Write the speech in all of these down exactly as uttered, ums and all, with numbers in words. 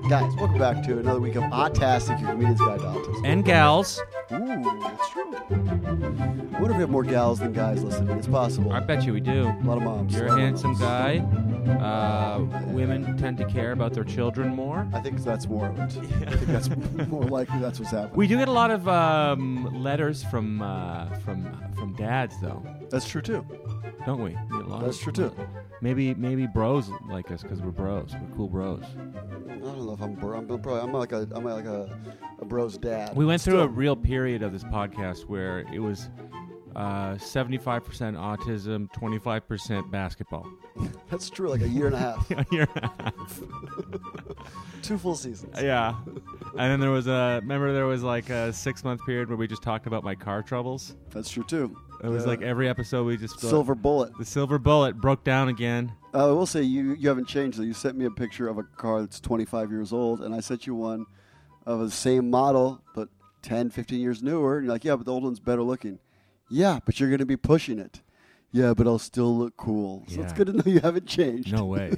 Guys, welcome back to another week of Autastic, your comedian's guide to autism. And gals. Ooh, that's true. I wonder if we have more gals than guys listening. It's possible. I bet you we do. A lot of moms. You're lot a of handsome moms. guy. Uh, women tend to care about their children more. I think that's more of it. I think that's more likely that's what's happening. We do get a lot of um, letters from uh, from from dads, though, That's true, too. don't we? We get a lot That's of- true, too. Maybe maybe bros like us because we're bros. We're cool bros. I don't know if I'm bro. I'm probably I'm like a I'm like a, a bro's dad. We went through Still. a real period of this podcast where it was uh, seventy-five percent autism, twenty-five percent basketball. That's true, like a year and a half. A year and a half. Two full seasons. Yeah. And then there was a, remember there was like a six month period where we just talked about my car troubles? That's true, too. It was Yeah. like every episode we just. Silver bullet. The silver bullet broke down again. Uh, I will say you you haven't changed. Though. You sent me a picture of a car that's twenty-five years old, and I sent you one of the same model, but ten, fifteen years newer. And you're like, yeah, but the old one's better looking. Yeah, but you're going to be pushing it. Yeah, but I'll still look cool. So it's Yeah. good to know you haven't changed. No way.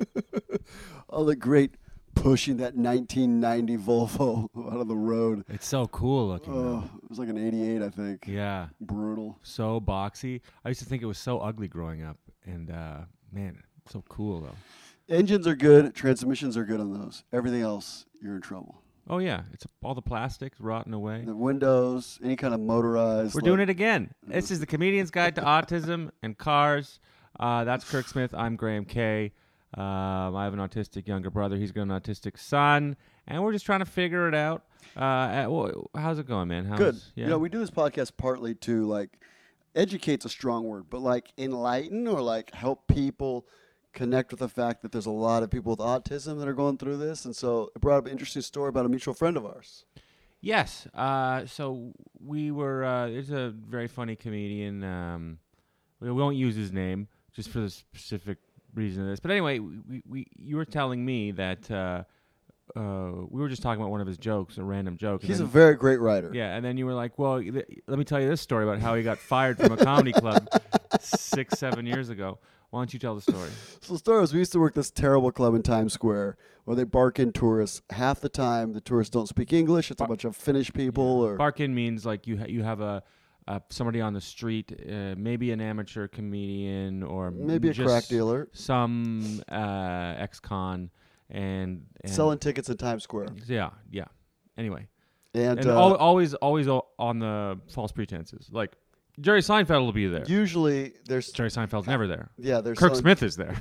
All the great pushing that nineteen ninety Volvo out of the road. It's so cool looking. Oh, though. it was like an eighty-eight, I think. Yeah. Brutal. So boxy. I used to think it was so ugly growing up. And uh, man, so cool though. Engines are good. Transmissions are good on those. Everything else, you're in trouble. Oh yeah. It's all the plastics rotting away. The windows, any kind of motorized. We're doing it again. This is the Comedian's Guide to Autism and Cars. Uh, that's Kirk Smith. I'm Graham Kay. Um, I have an autistic younger brother. He's got an autistic son, and we're just trying to figure it out. Uh, at, well, how's it going, man? How's, Good. Yeah. You know, we do this podcast partly to like educate's a strong word, but like enlighten or like help people connect with the fact that there's a lot of people with autism that are going through this. And so it brought up an interesting story about a mutual friend of ours. Yes. Uh, so we were. Uh, there's a very funny comedian. Um, we won't use his name just for the specific reason of this. But anyway, we, we you were telling me that uh, uh, we were just talking about one of his jokes, a random joke. and He's a then- very great writer. Yeah, and then you were like, well, th- let me tell you this story about how he got fired from a comedy club six, seven years ago. Why don't you tell the story? So the story was we used to work this terrible club in Times Square where they bark in tourists. Half the time the tourists don't speak English. It's a bunch of Finnish people. or Bark-in means like you ha- you have a, a somebody on the street, uh, maybe an amateur comedian or Maybe a just crack dealer. some uh, ex-con, and, and selling tickets in Times Square. Yeah, yeah. Anyway, And, and uh, al- always always o- on the false pretenses. Like Jerry Seinfeld will be there. usually there's Jerry Seinfeld's never there. yeah, there's Kirk selling- Smith is there.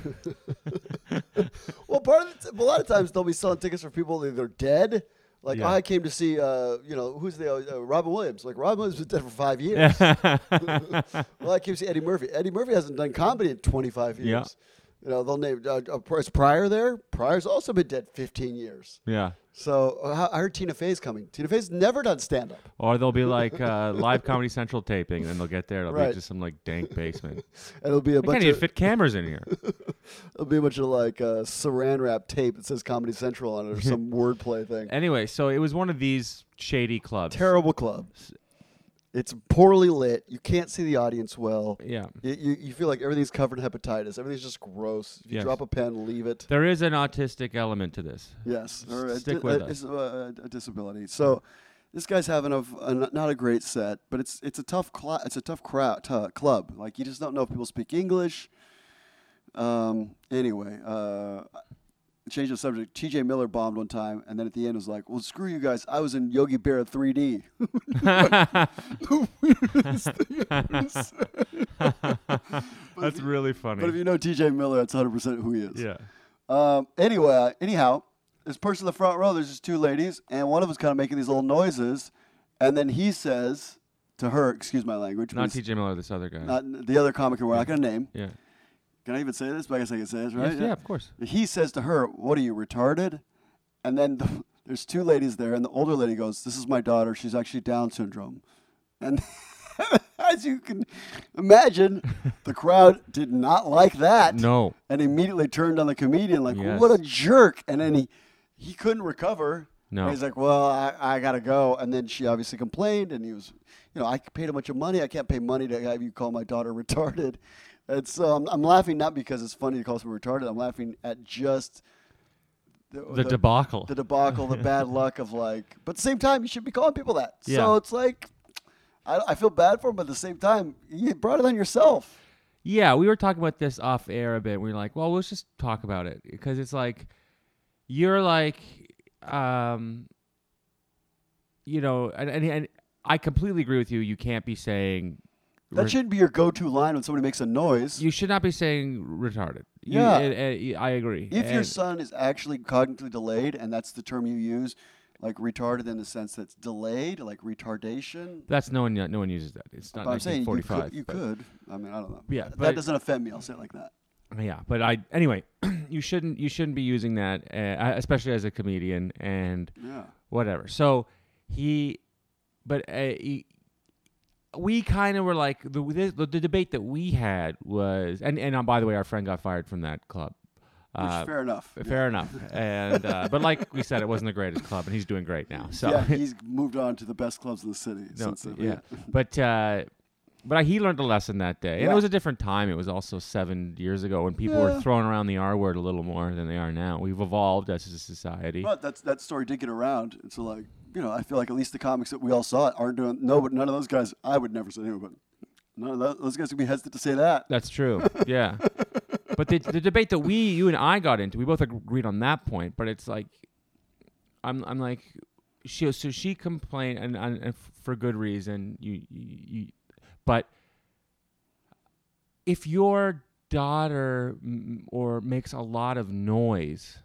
Well, part of the t- a lot of times they'll be selling tickets for people that are dead. Like Yeah. I came to see, uh, you know, who's the uh, Robin Williams? Like Robin Williams was dead for five years. Well, I came to see Eddie Murphy. Eddie Murphy hasn't done comedy in twenty-five years. Yeah. You know, they'll name uh, uh, is Pryor there. Pryor's also been dead fifteen years. Yeah. So uh, I heard Tina Fey's coming. Tina Fey's never done stand up. Or they'll be like uh, live Comedy Central taping, and they'll get there. It'll Right. be just some like dank basement. And it'll be a I can't bunch even of fit cameras in here. it'll be a bunch of like uh, saran wrap tape that says Comedy Central on it or some wordplay thing. Anyway, so it was one of these shady clubs. Terrible club. It's poorly lit. You can't see the audience well. Yeah. You, you, you feel like everything's covered in hepatitis. Everything's just gross. If you Yes. drop a pen, leave it. There is an autistic element to this. Yes. Or a, Stick di- with a, us. it's, uh, a disability. So this guy's having a, a n- not a great set, but it's it's a tough cl- it's a tough crowd t- club. Like you just don't know if people speak English. Um. Anyway, uh, change the subject. T J Miller bombed one time, and then at the end was like, "Well, screw you guys. I was in Yogi Berra three D." The weirdest thing I've ever said. That's really funny. But if you know T J Miller, that's one hundred percent who he is. yeah. Um, anyway, anyhow, this person in the front row, there's just two ladies, and one of them's kind of making these little noises, and then he says to her, excuse my language, Not but T J Miller, this other guy. not the other comic who we're not going to name. yeah. Can I even say this? But I guess I can say this, right? Yes, yeah, of course. He says to her, "What are you, retarded?" And then the, there's two ladies there, and the older lady goes, "This is my daughter. She's actually Down syndrome." And as you can imagine, the crowd did not like that. No. And immediately turned on the comedian like, Yes. what a jerk. And then he, he couldn't recover. No. And he's like, well, I, I got to go. And then she obviously complained, and he was, you know, I paid a bunch of money. I can't pay money to have you call my daughter retarded. And so I'm, I'm laughing not because it's funny to call someone retarded. I'm laughing at just the, The debacle. the debacle, the bad luck of like. But at the same time, you should be calling people that. Yeah. So it's like, I, I feel bad for him, but at the same time, you brought it on yourself. Yeah, we were talking about this off air a bit. We were like, well, let's just talk about it because it's like you're like, um, you know, and, and and I completely agree with you. You can't be saying That shouldn't be your go-to line when somebody makes a noise. you should not be saying retarded. You- Yeah. it- it- I agree. If your And- son is actually cognitively delayed, and that's the term you use, like retarded in the sense that's delayed, like retardation. that's no one. No one uses that. It's not But I'm saying you nineteen forty-five. could, you but- could. I mean, I don't know. Yeah, that but- doesn't offend me. I'll say it like that. Yeah, but I anyway. You shouldn't. You shouldn't be using that, uh, especially as a comedian and Yeah. whatever. So he, but uh, he, we kind of were like the, the the debate that we had was, and and uh, by the way, our friend got fired from that club. Which, Uh, fair enough. Fair enough. And uh, but like we said, it wasn't the greatest club, and he's doing great now. So yeah, he's moved on to the best clubs in the city. no, since then, yeah. But uh, but he learned a lesson that day, and Yeah. it was a different time. It was also seven years ago when people Yeah. were throwing around the R word a little more than they are now. We've evolved as a society. But that's that story did get around, and so like you know, I feel like at least the comics that we all saw it aren't doing. No, but none of those guys. I would never say anyway, but none of those, those guys would be hesitant to say that. That's true. Yeah. But the the debate that we, you and I got into, we both agreed on that point. But it's like, I'm I'm like, she so she complained, and, and, and for good reason. You, you, you but if your daughter m- or makes a lot of noise,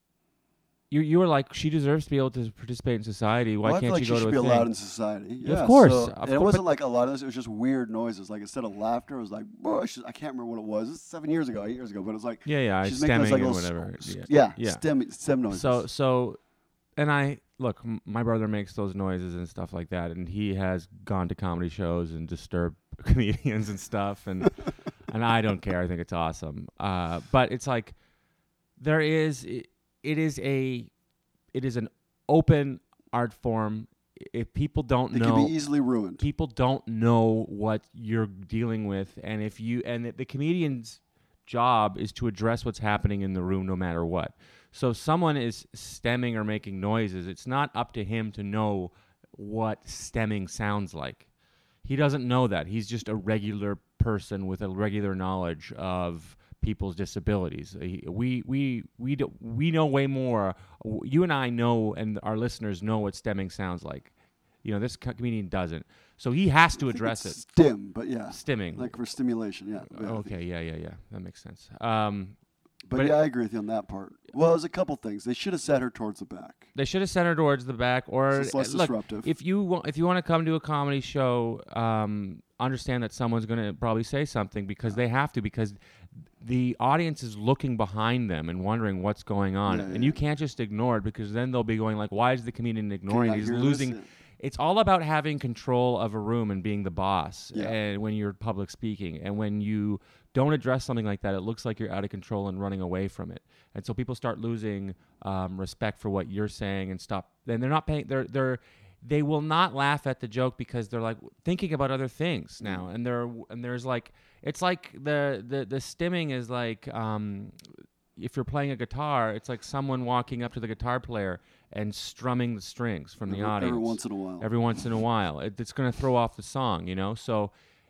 you you were like, she deserves to be able to participate in society. Why well, I can't feel like she go should to be a allowed thing? in society. Yeah, of Yeah, course, so- of and it cour- wasn't like a lot of this. It was just weird noises. Like instead of laughter, it was like, Bush. I can't remember what it was. This is seven years ago, eight years ago. But it was like, Yeah, yeah, she's making those, stemming like, and little whatever. s- Yeah. yeah, Yeah. stem stem noises. So so, and I look. M- my brother makes those noises and stuff like that, and he has gone to comedy shows and disturbed comedians and stuff, and and I don't care. I think it's awesome. Uh, but it's like there is. It, it is a. It is an open art form. If people don't it know, can be easily ruined. people don't know what you're dealing with, and if you and the, the comedian's job is to address what's happening in the room no matter what. So if someone is stemming or making noises, it's not up to him to know what stemming sounds like. He doesn't know that. He's just a regular person with a regular knowledge of people's disabilities. He- We we we do, we know way more. You and I know, and our listeners know what stemming sounds like. You know, this co- comedian doesn't. So he has to I think address it's it. Stim, but yeah, Stimming. like for stimulation. Yeah. yeah. Okay, yeah, yeah, yeah. That makes sense. Um, But, But yeah, I agree with you on that part. Well, there's a couple things. They should have set her towards the back. they should have sent her towards the back, or It's less uh, look, disruptive. if you want, if you want to come to a comedy show, um, understand that someone's going to probably say something because they have to, because the audience is looking behind them and wondering what's going on, Yeah, and yeah. you can't just ignore it because then they'll be going like, "Why is the comedian ignoring? Can I He's hear losing." this? It's all about having control of a room and being the boss. Yeah. And when you're public speaking, and when you don't address something like that, it looks like you're out of control and running away from it. And so people start losing um, respect for what you're saying and stop. Then they're not paying. They're they're they will not laugh at the joke because they're like thinking about other things now. And there and there's like it's like the the the stimming is like um, if you're playing a guitar, it's like someone walking up to the guitar player and strumming the strings from the Every- audience Every once in a while. every once in a while. It, it's going to throw off the song, you know? So,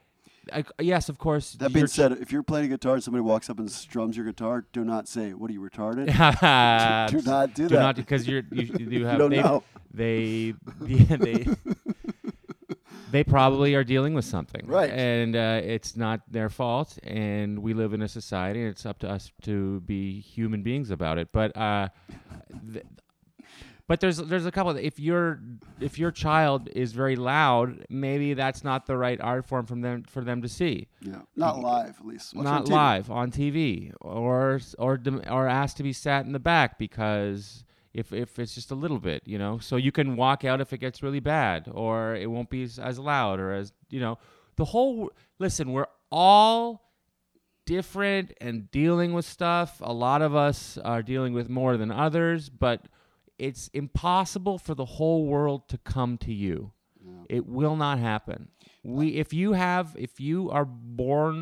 I, yes, of course. That being you're- said, if you're playing a guitar and somebody walks up and strums your guitar, do not say, "What are you retarded?" do, do not do, do that. not, because you're, you, you do have, don't they, know. they, yeah, they, they probably are dealing with something. Right. And uh, it's not their fault. And we live in a society, and it's up to us to be human beings about it. But, uh, th- But there's there's a couple of, if your if your child is very loud, maybe that's not the right art form from them for them to see. Yeah, not live at least. Watch not on T V. live on T V, or or dem- or asked to be sat in the back, because if if it's just a little bit, you know, so you can walk out if it gets really bad, or it won't be as, as loud, or as, you know, the whole, listen, we're all different and dealing with stuff. A lot of us are dealing with more than others, but it's impossible for the whole world to come to you. Yeah. It will not happen. We, if you have, if you are born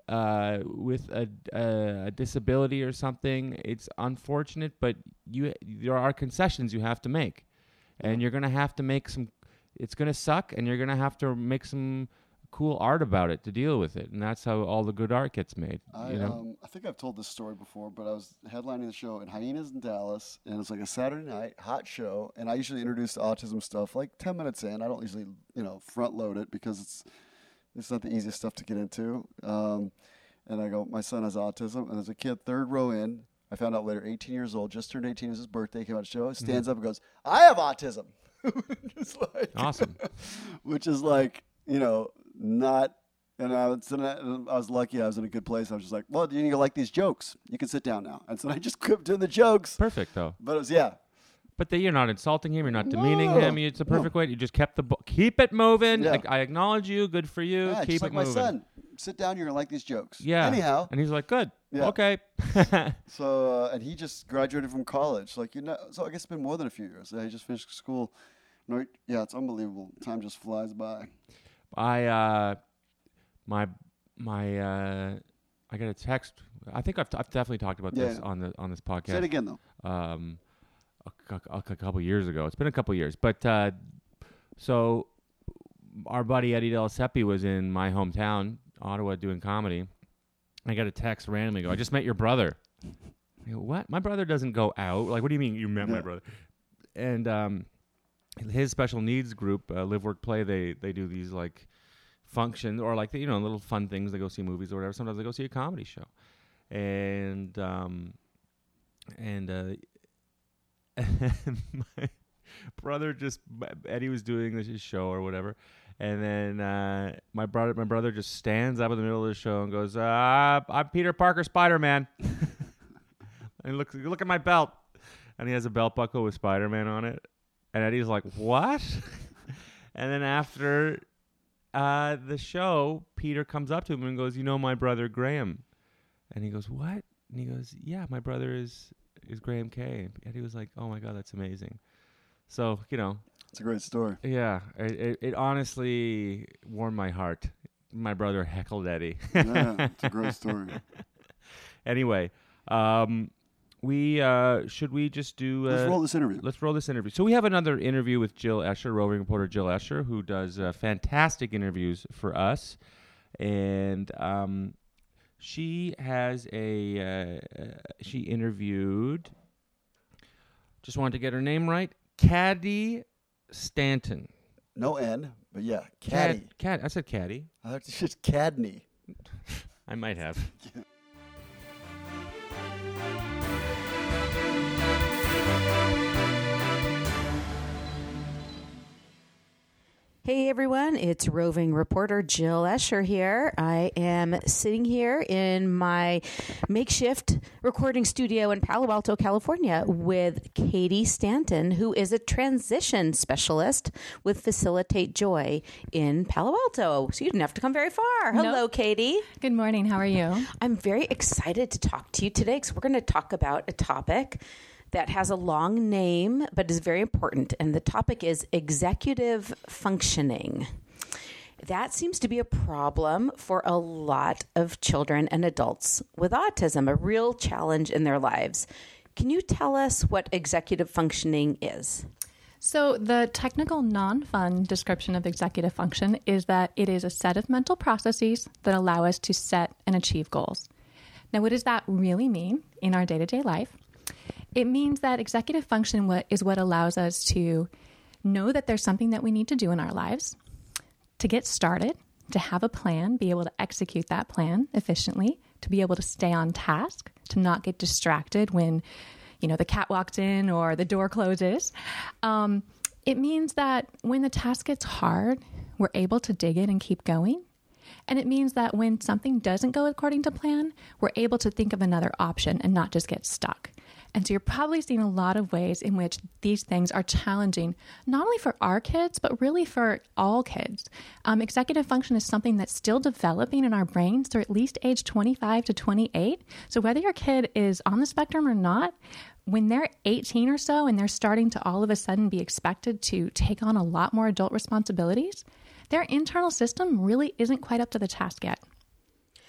uh, with a, a, a disability or something, it's unfortunate, but you there are concessions you have to make, and you're gonna have to make some. It's gonna suck, and you're gonna have to make some cool art about it to deal with it, and that's how all the good art gets made. I, you know? um, I think I've told this story before, but I was headlining the show in Hyenas in Dallas, and it's like a Saturday night hot show, and I usually introduce the autism stuff like ten minutes in. I don't usually, you know, front load it because it's it's not the easiest stuff to get into. Um, and I go, my son has autism, and there's a kid third row in. I found out later, eighteen years old, just turned eighteen, it was his birthday, came out to the show, stands mm-hmm. up and goes, I have autism. Just like, awesome. Which is like, you know, not, and I was, and I was lucky I was in a good place. I was just like, well, you like these jokes. You can sit down now. And so I just kept doing the jokes. Perfect, though. But it was, yeah. But the, you're not insulting him. You're not demeaning no, him. It's a perfect no. way. You just kept the book. Keep it moving. Yeah. I, I acknowledge you. Good for you. Yeah, Keep just it like moving. my son. Sit down. You're going to like these jokes. Yeah. Anyhow. And he's like, good. Yeah. Okay. so, uh, and he just graduated from college. Like, you know, so I guess it's been more than a few years. Yeah, he just finished school. No, yeah, it's unbelievable. Time just flies by. I, uh, my, my, uh, I got a text. I think I've, t- I've definitely talked about yeah. this on the on this podcast. Say it again, though. Um, a, a, a couple years ago. It's been a couple years, but uh, so our buddy Eddie Delaseppe was in my hometown, Ottawa, doing comedy. I got a text randomly. Go, I just met your brother. I go, what? My brother doesn't go out. Like, what do you mean you met yeah. my brother? And um. His special needs group, uh, Live Work Play, they they do these like functions or like you know little fun things. They go see movies or whatever. Sometimes they go see a comedy show, and um, and uh, my brother just Eddie was doing this his show or whatever, and then uh, my brother my brother just stands up in the middle of the show and goes, uh, "I'm Peter Parker, Spider-Man." And look look at my belt, and he has a belt buckle with Spider-Man on it. And Eddie's like, what? And then after uh, the show, Peter comes up to him and goes, you know my brother Graham? And he goes, what? And he goes, yeah, my brother is is Graham Kay. And Eddie was like, oh, my God, that's amazing. So, you know. It's a great story. Yeah. It, it, it honestly warmed my heart. My brother heckled Eddie. Yeah, it's a great story. Anyway, um... We uh, should we just do? Uh, let's roll this interview. Let's roll this interview. So we have another interview with Jill Escher, roving reporter Jill Escher, who does uh, fantastic interviews for us, and um, she has a uh, she interviewed. Just wanted to get her name right, Caddy Stanton. No N, but yeah, Caddy. Cad, Cad I said Caddy. I thought it's just Cadney. I might have. Yeah. Hey everyone, it's roving reporter Jill Escher here. I am sitting here in my makeshift recording studio in Palo Alto, California with Katie Stanton, who is a transition specialist with Facilitate Joy in Palo Alto. So you didn't have to come very far. Hello, nope. Katie. Good morning. How are you? I'm very excited to talk to you today because we're going to talk about a topic that has a long name, but is very important. And the topic is executive functioning. That seems to be a problem for a lot of children and adults with autism, a real challenge in their lives. Can you tell us what executive functioning is? So the technical non-fun description of executive function is that it is a set of mental processes that allow us to set and achieve goals. Now, what does that really mean in our day-to-day life? It means that executive function is what allows us to know that there's something that we need to do in our lives, to get started, to have a plan, be able to execute that plan efficiently, to be able to stay on task, to not get distracted when, you know, the cat walks in or the door closes. Um, it means that when the task gets hard, we're able to dig in and keep going. And it means that when something doesn't go according to plan, we're able to think of another option and not just get stuck. And so you're probably seeing a lot of ways in which these things are challenging, not only for our kids, but really for all kids. Um, executive function is something that's still developing in our brains through at least age twenty-five to twenty-eight. So whether your kid is on the spectrum or not, when they're eighteen or so and they're starting to all of a sudden be expected to take on a lot more adult responsibilities, their internal system really isn't quite up to the task yet.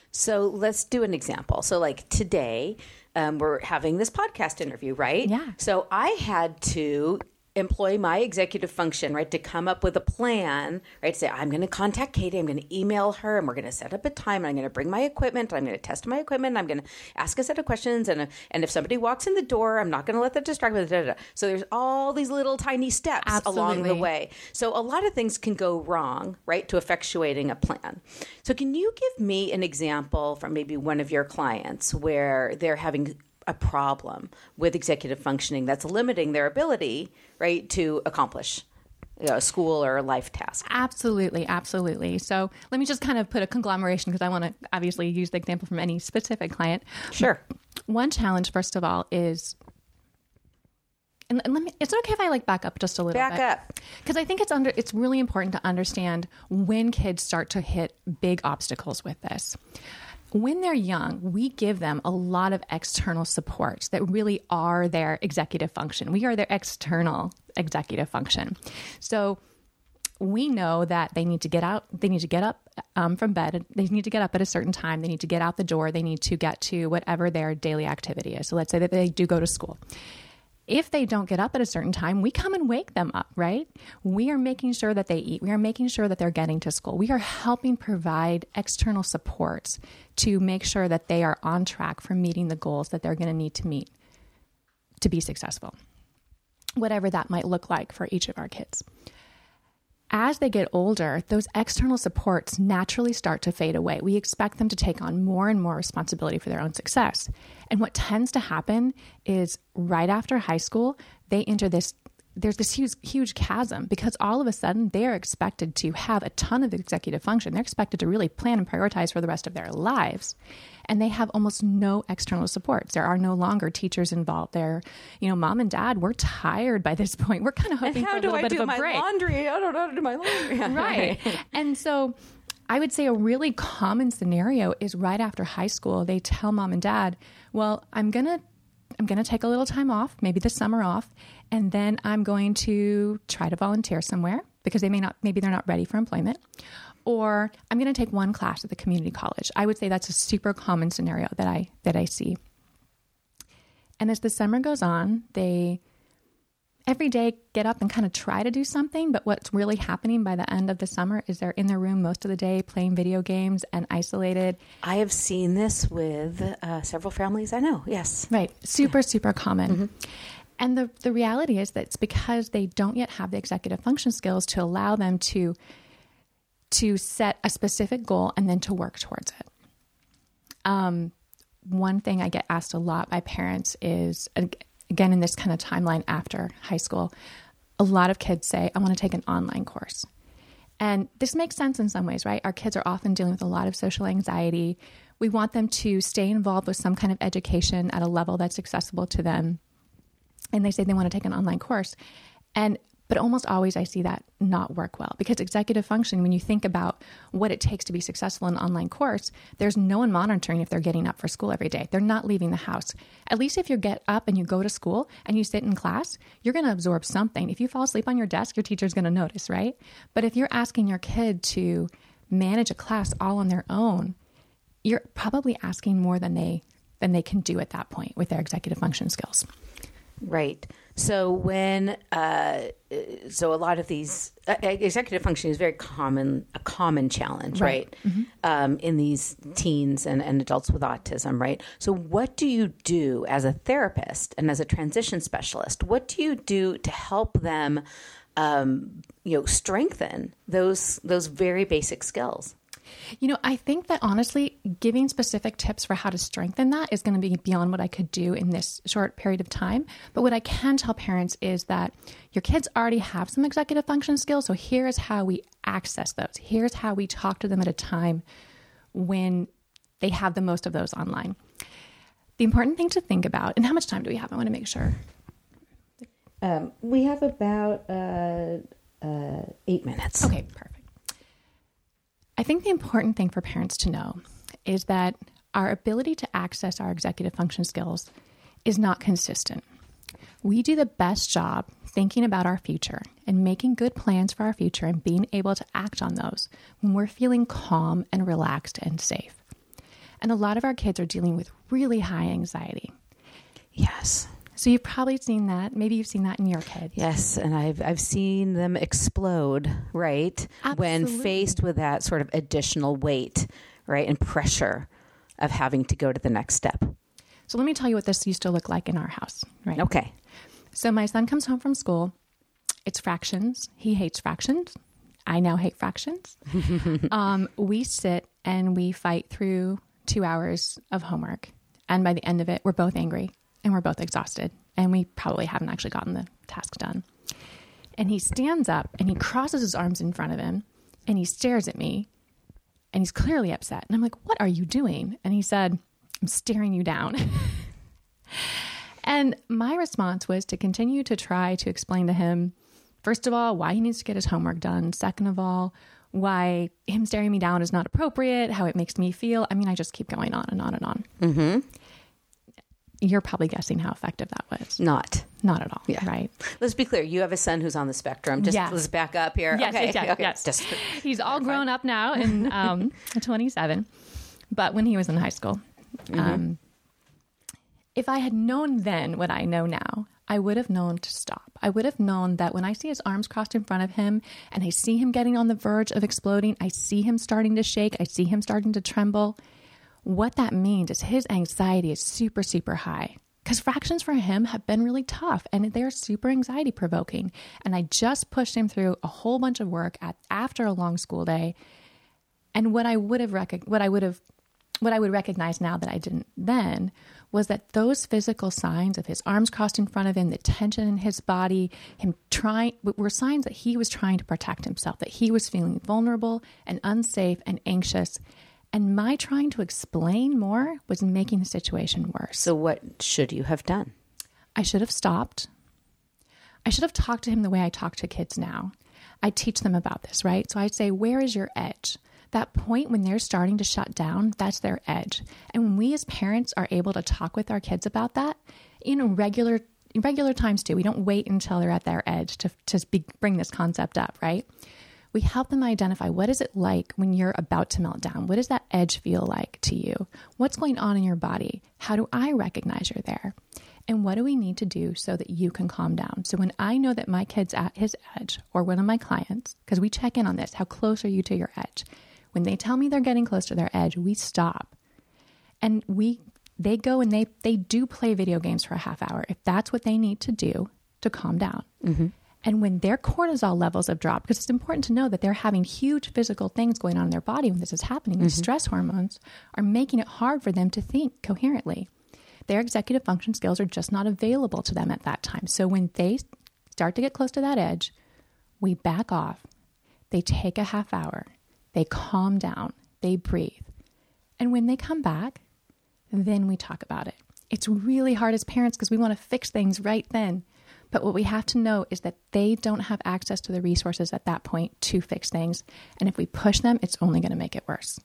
So let's do an example. So like today, um, we're having this podcast interview, right? Yeah. So I had to employ my executive function, right, to come up with a plan, right, to say, I'm going to contact Katie, I'm going to email her, and we're going to set up a time, and I'm going to bring my equipment, I'm going to test my equipment, I'm going to ask a set of questions, and, and if somebody walks in the door, I'm not going to let them distract me. Da, da, da. So there's all these little tiny steps Absolutely. along the way. So a lot of things can go wrong, right, to effectuating a plan. So can you give me an example from maybe one of your clients where they're having a problem with executive functioning that's limiting their ability, right, to accomplish you know, a school or a life task? Absolutely, absolutely. So let me just kind of put a conglomeration because I want to obviously use the example from any specific client. Sure. One challenge, first of all, is, and, and let me, it's okay if I like back up just a little Back bit. up. Because I think it's under, it's really important to understand when kids start to hit big obstacles with this. When they're young, we give them a lot of external supports that really are their executive function. We are their external executive function. So we know that they need to get out, they need to get up um, from bed, they need to get up at a certain time, they need to get out the door, they need to get to whatever their daily activity is. So let's say that they do go to school. If they don't get up at a certain time, we come and wake them up, right? We are making sure that they eat. We are making sure that they're getting to school. We are helping provide external supports to make sure that they are on track for meeting the goals that they're going to need to meet to be successful, whatever that might look like for each of our kids. As they get older, those external supports naturally start to fade away. We expect them to take on more and more responsibility for their own success. And what tends to happen is right after high school, they enter this, there's this huge, huge chasm because all of a sudden they're expected to have a ton of executive function. They're expected to really plan and prioritize for the rest of their lives. And they have almost no external supports. There are no longer teachers involved. They're, you know, mom and dad, we're tired by this point. We're kind of hoping for a little bit of a break. How do I do my laundry? I don't know how to do my laundry. Right. And so I would say a really common scenario is right after high school, they tell mom and dad, well, I'm going to I'm going to take a little time off, maybe the summer off, and then I'm going to try to volunteer somewhere because they may not, maybe they're not ready for employment, or I'm going to take one class at the community college. I would say that's a super common scenario that I, that I see. And as the summer goes on, they every day get up and kind of try to do something, but what's really happening by the end of the summer is they're in their room most of the day playing video games and isolated. I have seen this with uh, several families I know, yes. Right. Super, super common. Mm-hmm. And the, the reality is that it's because they don't yet have the executive function skills to allow them to, to set a specific goal and then to work towards it. Um, one thing I get asked a lot by parents is, again, in this kind of timeline after high school, a lot of kids say, I want to take an online course. And this makes sense in some ways, right? Our kids are often dealing with a lot of social anxiety. We want them to stay involved with some kind of education at a level that's accessible to them. And they say they want to take an online course. And but almost always I see that not work well because executive function, when you think about what it takes to be successful in an online course, there's no one monitoring if they're getting up for school every day. They're not leaving the house. At least if you get up and you go to school and you sit in class, you're going to absorb something. If you fall asleep on your desk, your teacher's going to notice, right? But if you're asking your kid to manage a class all on their own, you're probably asking more than they than they can do at that point with their executive function skills. Right. So when, uh, so a lot of these uh, executive function is very common, a common challenge, right? right? Mm-hmm. Um, in these teens and, and adults with autism, right? So what do you do as a therapist and as a transition specialist? What do you do to help them, um, you know, strengthen those those very basic skills? You know, I think that honestly, giving specific tips for how to strengthen that is going to be beyond what I could do in this short period of time. But what I can tell parents is that your kids already have some executive function skills. So here's how we access those. Here's how we talk to them at a time when they have the most of those online. The important thing to think about, and how much time do we have? I want to make sure. Um, we have about uh, uh, eight minutes. Okay, perfect. I think the important thing for parents to know is that our ability to access our executive function skills is not consistent. We do the best job thinking about our future and making good plans for our future and being able to act on those when we're feeling calm and relaxed and safe. And a lot of our kids are dealing with really high anxiety. Yes. So you've probably seen that. Maybe you've seen that in your kids. Yes, and I've I've seen them explode, right? When Absolutely. faced with that sort of additional weight, right, and pressure of having to go to the next step. So let me tell you what this used to look like in our house, right? Okay. So my son comes home from school. It's fractions. He hates fractions. I now hate fractions. um, we sit and we fight through two hours of homework. And by the end of it, we're both angry and we're both exhausted. And we probably haven't actually gotten the task done. And he stands up and he crosses his arms in front of him and he stares at me and he's clearly upset. And I'm like, what are you doing? And he said, I'm staring you down. And my response was to continue to try to explain to him, first of all, why he needs to get his homework done. Second of all, why him staring me down is not appropriate, how it makes me feel. I mean, I just keep going on and on and on. Mm-hmm. You're probably guessing how effective that was. Not. Not at all, Yeah. right? Let's be clear. You have a son who's on the spectrum. Just Yes. let's back up here. Yes, okay. yes, yes, okay. yes. Just He's all grown up now and um, twenty-seven. But when he was in high school, Mm-hmm. um, if I had known then what I know now, I would have known to stop. I would have known that when I see his arms crossed in front of him and I see him getting on the verge of exploding, I see him starting to shake, I see him starting to tremble. What that means is his anxiety is super, super high. Because fractions for him have been really tough and they're super anxiety provoking. And I just pushed him through a whole bunch of work at, after a long school day. And what I would have rec- what I would have what I would recognize now that I didn't then was that those physical signs of his arms crossed in front of him, the tension in his body, him trying were signs that he was trying to protect himself, that he was feeling vulnerable and unsafe and anxious. And my trying to explain more was making the situation worse. So what should you have done? I should have stopped. I should have talked to him the way I talk to kids now. I teach them about this, right? So I say, where is your edge? That point when they're starting to shut down, that's their edge. And when we as parents are able to talk with our kids about that in regular in regular times too, we don't wait until they're at their edge to, to be, bring this concept up, right? We help them identify, what is it like when you're about to melt down? What does that edge feel like to you? What's going on in your body? How do I recognize you're there? And what do we need to do so that you can calm down? So when I know that my kid's at his edge, or one of my clients, because we check in on this, how close are you to your edge? When they tell me they're getting close to their edge, we stop. And we they go and they, they do play video games for a half hour if that's what they need to do to calm down. Mm-hmm. And when their cortisol levels have dropped, because it's important to know that they're having huge physical things going on in their body when this is happening, mm-hmm. the stress hormones are making it hard for them to think coherently. Their executive function skills are just not available to them at that time. So when they start to get close to that edge, we back off. They take a half hour. They calm down, they breathe. And when they come back, then we talk about it. It's really hard as parents because we want to fix things right then. But what we have to know is that they don't have access to the resources at that point to fix things. And if we push them, it's only going to make it worse.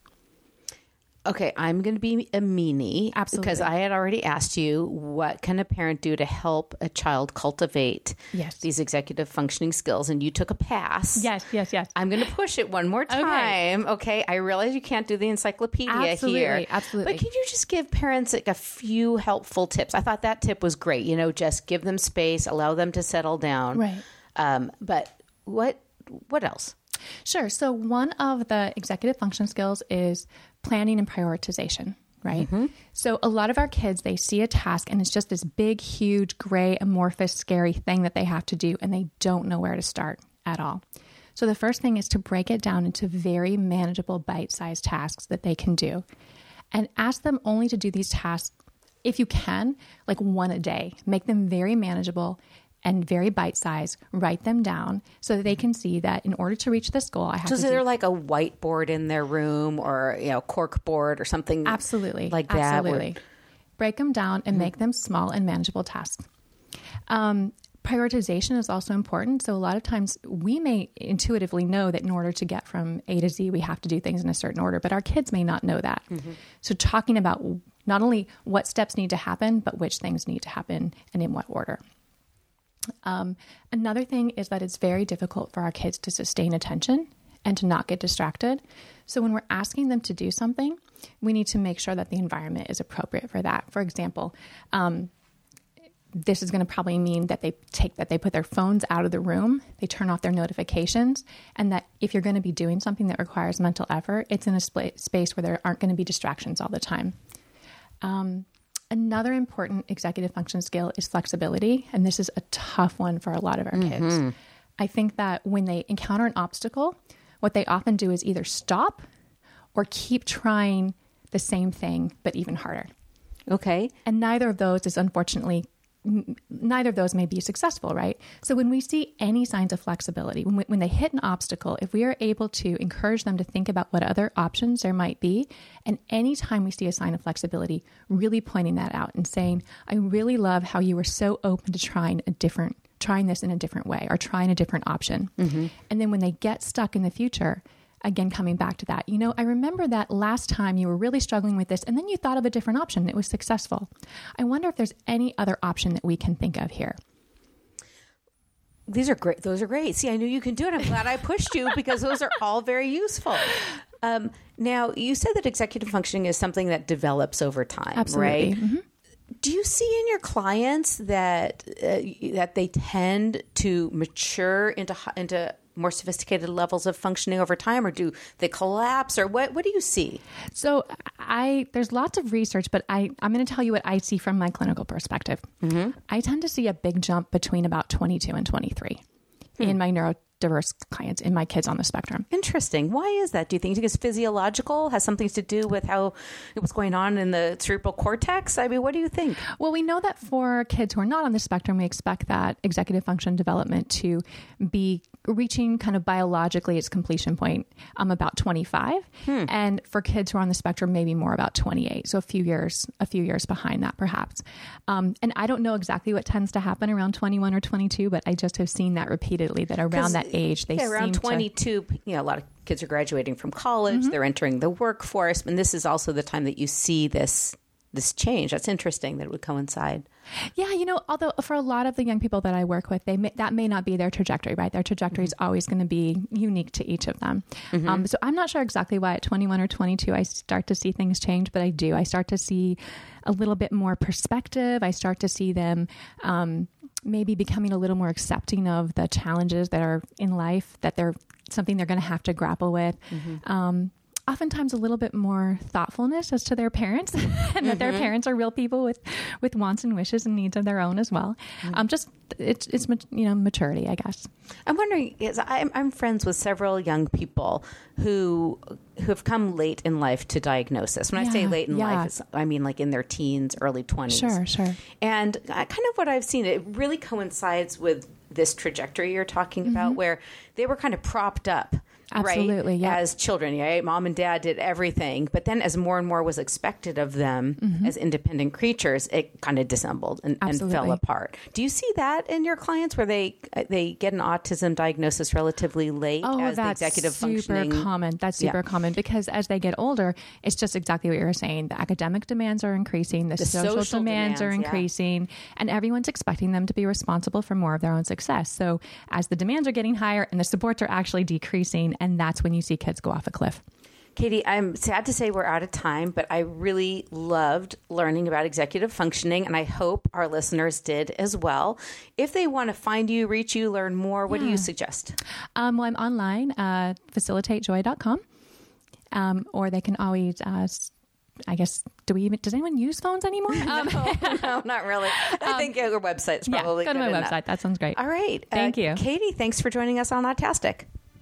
Okay, I'm going to be a meanie. Absolutely. Because I had already asked you, what can a parent do to help a child cultivate Yes. these executive functioning skills? And you took a pass. Yes, yes, yes. I'm going to push it one more time. Okay. okay. I realize you can't do the encyclopedia Absolutely, here. absolutely. But can you just give parents like a few helpful tips? I thought that tip was great. You know, just give them space, allow them to settle down. Right. Um, but what what else? Sure. So one of the executive function skills is planning and prioritization, right? Mm-hmm. So a lot of our kids, they see a task and it's just this big, huge, gray, amorphous, scary thing that they have to do, and they don't know where to start at all. So the first thing is to break it down into very manageable, bite-sized tasks that they can do, and ask them only to do these tasks, if you can, like one a day. Make them very manageable and very bite-sized. Write them down so that they can see that in order to reach this goal, I have So to is do... there like a whiteboard in their room, or, you know, cork board or something? Absolutely. Like that? Absolutely. Where... Break them down and mm-hmm. make them small and manageable tasks. Um, prioritization is also important. So a lot of times we may intuitively know that in order to get from A to Z, we have to do things in a certain order, but our kids may not know that. Mm-hmm. So talking about not only what steps need to happen, but which things need to happen and in what order. Um, another thing is that it's very difficult for our kids to sustain attention and to not get distracted. So when we're asking them to do something, we need to make sure that the environment is appropriate for that. For example, um, this is going to probably mean that they take that they put their phones out of the room, they turn off their notifications, and that if you're going to be doing something that requires mental effort, it's in a sp- space where there aren't going to be distractions all the time. Um, another important executive function skill is flexibility, and this is a tough one for a lot of our mm-hmm. kids. I think that when they encounter an obstacle, what they often do is either stop or keep trying the same thing, but even harder. Okay. And neither of those is unfortunately neither of those may be successful, right? So when we see any signs of flexibility, when, we, when they hit an obstacle, if we are able to encourage them to think about what other options there might be, and anytime we see a sign of flexibility, really pointing that out and saying, I really love how you were so open to trying a different, trying this in a different way or trying a different option. Mm-hmm. And then when they get stuck in the future, again, coming back to that, you know, I remember that last time you were really struggling with this and then you thought of a different option that was successful. I wonder if there's any other option that we can think of here. These are great. Those are great. See, I knew you can do it. I'm glad I pushed you because those are all very useful. Um, now, you said that executive functioning is something that develops over time, Absolutely. right? Mm-hmm. Do you see in your clients that uh, that they tend to mature into into more sophisticated levels of functioning over time, or do they collapse, or what? What do you see? So, I there's lots of research, but I I'm going to tell you what I see from my clinical perspective. Mm-hmm. I tend to see a big jump between about twenty-two and twenty-three hmm. in my neurodiverse clients, in my kids on the spectrum. Interesting. Why is that? Do you think it's physiological? Has something to do with how what's going on in the cerebral cortex? I mean, what do you think? Well, we know that for kids who are not on the spectrum, we expect that executive function development to be reaching kind of biologically its completion point um, about twenty-five. Hmm. And for kids who are on the spectrum, maybe more about twenty-eight. So a few years, a few years behind that, perhaps. Um, and I don't know exactly what tends to happen around twenty-one or twenty-two, but I just have seen that repeatedly, that around that age, they yeah, seem around twenty-two, to, you know, a lot of kids are graduating from college, mm-hmm. they're entering the workforce. And this is also the time that you see this this change. That's interesting that it would coincide. Yeah, you know, although for a lot of the young people that I work with, they may, that may not be their trajectory, right? Their trajectory is mm-hmm. always going to be unique to each of them. Mm-hmm. Um, so I'm not sure exactly why at twenty-one or twenty-two I start to see things change, but I do. I start to see a little bit more perspective. I start to see them um, maybe becoming a little more accepting of the challenges that are in life, that they're something they're going to have to grapple with. Mm-hmm. Um, oftentimes a little bit more thoughtfulness as to their parents and mm-hmm. that their parents are real people with, with wants and wishes and needs of their own as well. Mm-hmm. Um, just it's, it's, you know, maturity, I guess. I'm wondering, is I'm, I'm friends with several young people who, who have come late in life to diagnosis. When yeah, I say late in yeah. life, it's, I mean like in their teens, early twenties. Sure, sure. And I, kind of what I've seen, it really coincides with this trajectory you're talking mm-hmm. about, where they were kind of propped up. Absolutely, right? yeah. As children, right? Mom and dad did everything. But then as more and more was expected of them mm-hmm. as independent creatures, it kind of dissembled and, and fell apart. Do you see that in your clients where they they get an autism diagnosis relatively late oh, as that's the executive super functioning? Common. That's super yeah. common because as they get older, it's just exactly what you were saying. The academic demands are increasing. The, the social, social demands, demands are increasing. Yeah. And everyone's expecting them to be responsible for more of their own success. So as the demands are getting higher and the supports are actually decreasing, and that's when you see kids go off a cliff. Katie, I'm sad to say we're out of time, but I really loved learning about executive functioning, and I hope our listeners did as well. If they want to find you, reach you, learn more, what yeah. do you suggest? Um, well, I'm online, uh, facilitate joy dot com, um, or they can always, uh, I guess, do we even, does anyone use phones anymore? Um, no, no, not really. I um, think your website's probably yeah, go to my enough. website. That sounds great. All right. Thank uh, you. Katie, thanks for joining us on Autastic.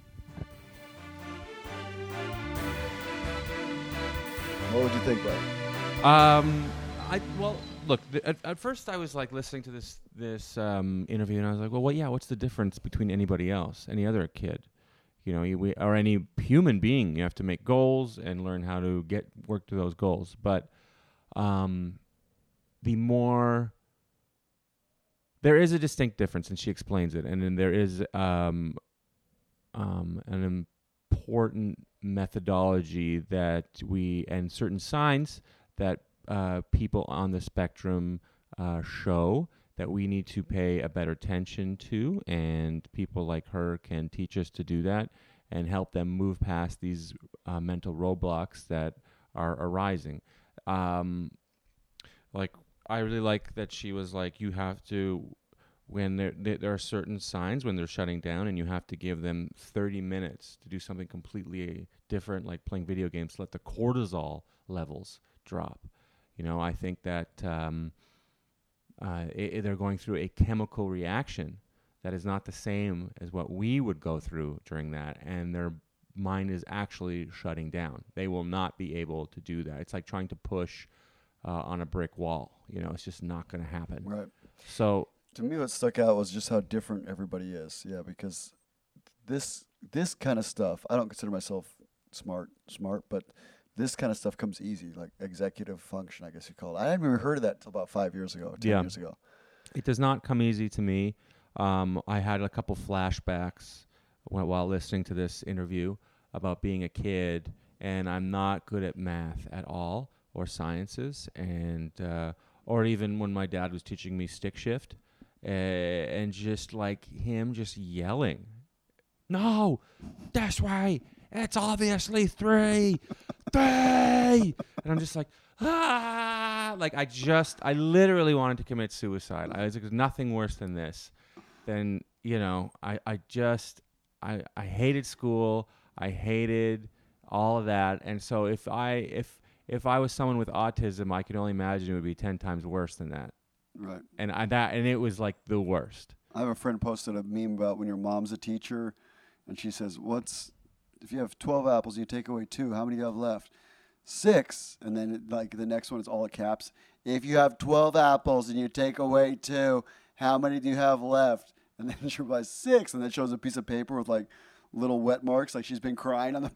What would you think, Bud? Um, I well, look. The, at, at first, I was like listening to this this um, interview, and I was like, well, what? Yeah, what's the difference between anybody else, any other kid, you know, you, we, or any human being? You have to make goals and learn how to get work to those goals. But um, the more there is a distinct difference, and she explains it, and then there is um, um, an important methodology that we and certain signs that uh, people on the spectrum uh, show that we need to pay a better attention to, and people like her can teach us to do that. and help them move past these uh, mental roadblocks that are arising. Um, like, I really like that she was like, you have to, when there, there there are certain signs when they're shutting down, and you have to give them thirty minutes to do something completely different, like playing video games, to let the cortisol levels drop. You know, I think that um, uh, I- they're going through a chemical reaction that is not the same as what we would go through during that, and their mind is actually shutting down. They will not be able to do that. It's like trying to push uh, on a brick wall. You know, it's just not going to happen. Right. So To me, what stuck out was just how different everybody is. Yeah, because this this kind of stuff, I don't consider myself smart, smart, but this kind of stuff comes easy, like executive function, I guess you call it. I hadn't even heard of that until about five years ago, ten Yeah. years ago. it does not come easy to me. Um, I had a couple flashbacks while, while listening to this interview about being a kid, and I'm not good at math at all or sciences, and uh, or even when my dad was teaching me stick shift, uh, and just like him just yelling, "No, this way. It's obviously three, three," and I'm just like, ah, like I just, I literally wanted to commit suicide. I was like, there's nothing worse than this. Then, you know, I, I just, I, I hated school. I hated all of that. And so if I, if, if I was someone with autism, I could only imagine it would be ten times worse than that. Right. And I, that, and it was like the worst. I have a friend posted a meme about when your mom's a teacher, and she says, "What's if you have twelve apples and you take away two? How many do you have left?" Six. And then it, like the next one is all caps. "If you have twelve apples and you take away two, how many do you have left?" And then she replies, "Six." And then shows a piece of paper with like little wet marks, like she's been crying on the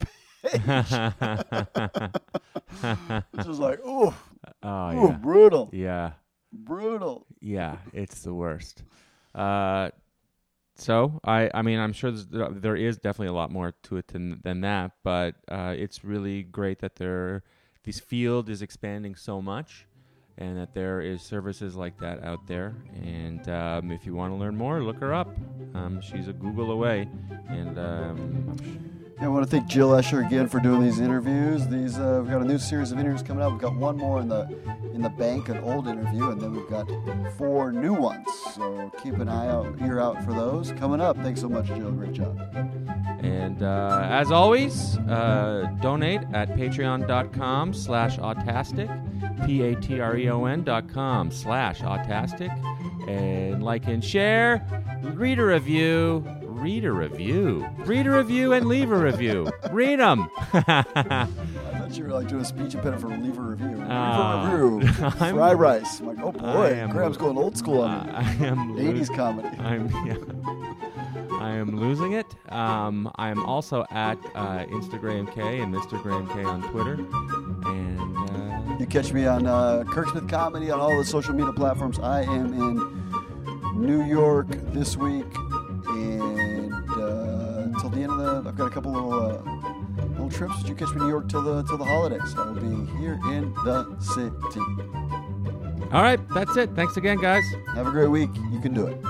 page. Which was like, ooh, Oh, ooh, yeah. brutal, Yeah. brutal. Yeah, it's the worst. Uh, so I, I mean, I'm sure there's, there there is definitely a lot more to it than than that, but uh, it's really great that there, this field is expanding so much, and that there is services like that out there. And um, if you want to learn more, look her up. Um, she's a Google away, and um, Yeah, I want to thank Jill Escher again for doing these interviews. These uh, we've got a new series of interviews coming up. We've got one more in the in the bank, an old interview, and then we've got four new ones. So keep an eye out, ear out for those coming up. Thanks so much, Jill. Great job. And uh, as always, uh, donate at patreon.com slash autastic, P-A-T-R-E-O-N dot com slash autastic. And like and share, read a review, read a review, read a review and leave a review. Read them. I thought you were like doing a speech impediment for leave a review. Leave Uh, a review. I'm- Fry rice. I'm like, oh I boy, am- Graham's going old school on Uh, I am me. eighties comedy. I'm yeah. I am losing it. Um, I'm also at uh, Instagram K and Mister Graham K on Twitter. And uh, You catch me on uh, Kirksmith Comedy on all the social media platforms. I am in New York this week, and uh, till the end of the, I've got a couple little uh, little trips. But you catch me in New York till the till the holidays. I will be here in the city. all right, that's it. Thanks again, guys. Have a great week. You can do it.